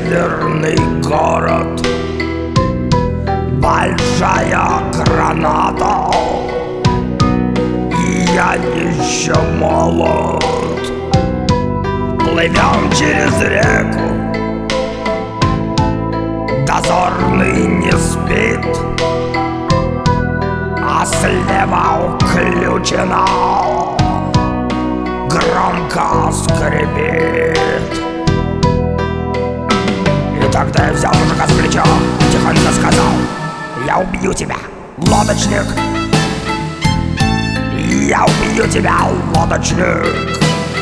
северный город, большая граната, и я еще молод. Плывем через реку, дозорный не спит, а слева уключено громко скрипит. И тогда я взял мужика за плечо, тихонько сказал: я убью тебя, лодочник. Я убью тебя, лодочник.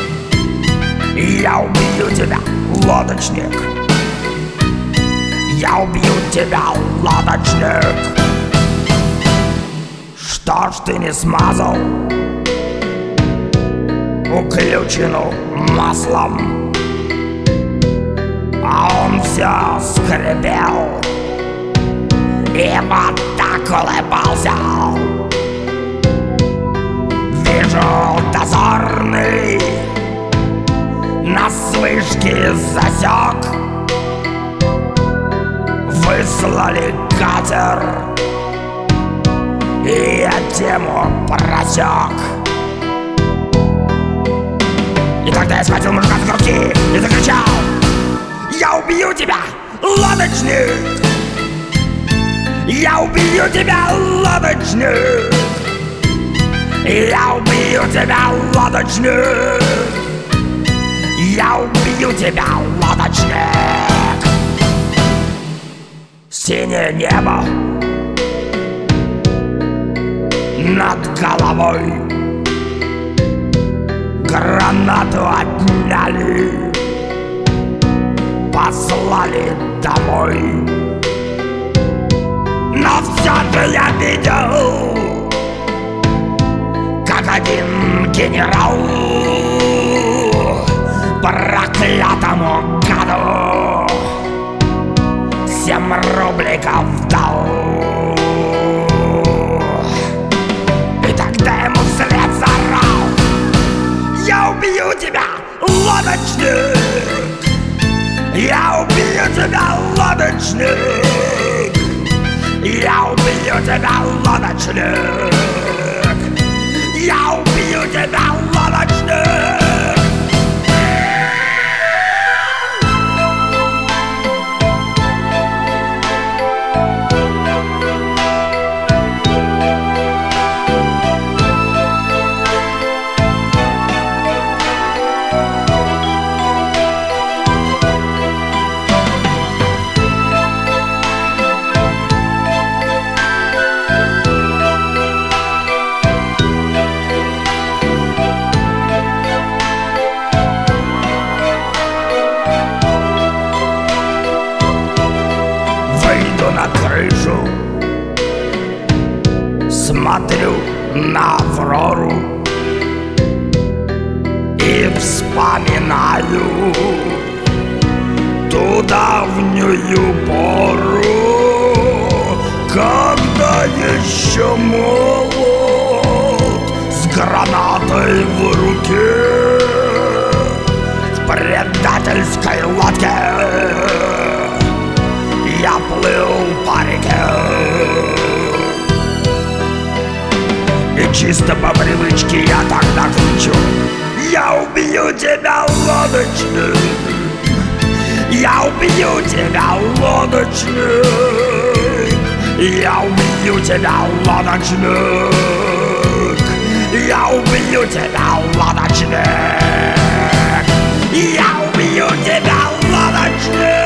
Я убью тебя, лодочник. Я убью тебя, лодочник. Что ж ты не смазал уключину маслом? А он все скрипел и вот так улыбался. Вижу, дозорный на вышке засек. Выслали катер, и я тему просек. И тогда я схватил мужика за грудки и закричал: я убью тебя, лодочник! Я убью тебя, лодочник! Я убью тебя, лодочник! Я убью тебя, лодочник! Синее небо над головой, гранату отняли, послали домой. Но все же я видел, как один генерал проклятому гаду 7 рубликов дал. И тогда ему вслед заорал: я убью тебя, лодочник! Я убью тебя, лодочник! Я убью тебя, лодочник! Я убью тебя, лодочник! На крышу, смотрю на Аврору и вспоминаю ту давнюю пору, когда еще молод, с гранатой в руке, в предательской лодке я плыл по реке. И чисто по привычке я тогда кричу: я убью тебя, лодочник! Я убью тебя, лодочник! Я убью тебя, лодочник! Я убью тебя, лодочник! Я убью тебя, лодочник!